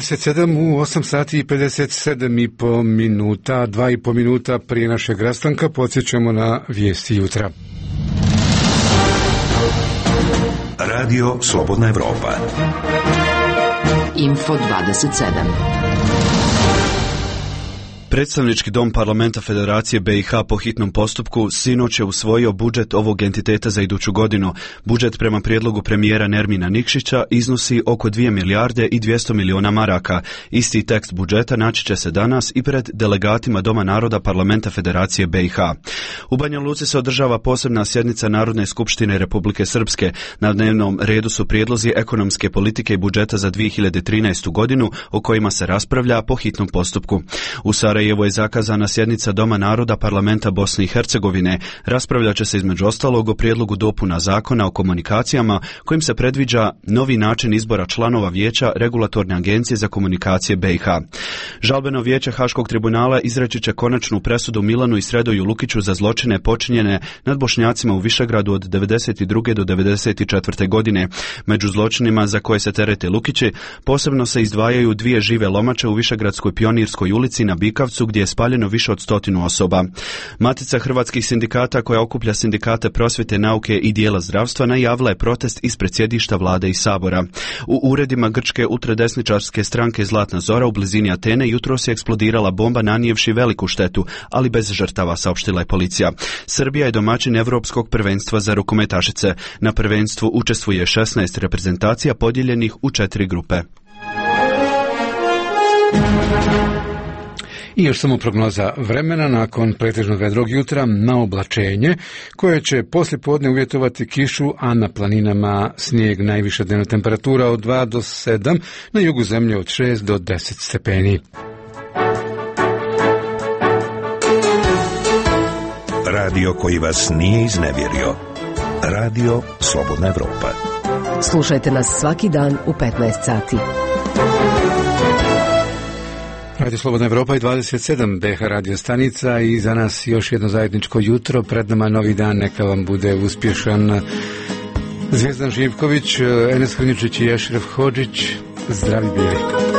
dvadeset sedam u osam sati i pedeset sedam i po minuta, dva i po minuta prije našeg rastanka podsjećamo na vijesti jutra. Radio Slobodna Evropa. Info dvadeset sedam. Predstavnički dom parlamenta Federacije B i H po hitnom postupku sinoć je usvojio budžet ovog entiteta za iduću godinu. Budžet prema prijedlogu premijera Nermina Nikšića iznosi oko dvije milijarde i dvjesto miliona maraka. Isti tekst budžeta naći će se danas i pred delegatima Doma naroda parlamenta Federacije B i H. U Banja Luci se održava posebna sjednica Narodne skupštine Republike Srpske. Na dnevnom redu su prijedlozi ekonomske politike i budžeta za dvije hiljade trinaestu godinu o kojima se raspravlja po hitnom postupku. U Sarajevo je zakazana sjednica Doma naroda parlamenta Bosne i Hercegovine. Raspravljat će se između ostalog o prijedlogu dopuna zakona o komunikacijama kojim se predviđa novi način izbora članova vijeća Regulatorne agencije za komunikacije B i H. Žalbeno vijeće Haškog tribunala izreći će konačnu presudu Milanu i Sredoju Lukiću za zločine počinjene nad Bošnjacima u Višegradu od devedeset druge do devedeset četvrte godine. Među zločinima za koje se terete Lukići posebno se izdvajaju dvije žive lomače u Višegradskoj Pionirskoj ulici na Bikavcu gdje je spaljeno više od stotinu osoba. Matica hrvatskih sindikata koja okuplja sindikate prosvjete, nauke i dijela zdravstva najavila je protest ispred sjedišta vlade i sabora. U uredima grčke ultradesničarske stranke Zlatna Zora u blizini Atene jutros je eksplodirala bomba nanijevši veliku štetu, ali bez žrtava, saopštila je policija. Srbija je domaćin Evropskog prvenstva za rukometašice. Na prvenstvu učestvuje šesnaest reprezentacija podijeljenih u četiri grupe. I još samo prognoza vremena nakon pretežnog vedrog jutra na oblačenje koje će poslije podne uvjetovati kišu, a na planinama snijeg. Najviša dnevna temperatura od dva do sedam, na jugu zemlje od šest do deset stepeni. Radio koji vas nije iznevjerio. Radio Slobodna Evropa. Slušajte nas svaki dan u petnaest sati. Radio Slobodna Evropa i dvadeset sedam B H radio stanica i za nas još jedno zajedničko jutro. Pred nama novi dan, neka vam bude uspješan. Zvijezdan Živković, Enes Hrničić i Ešref Hodžić. Zdravi bili.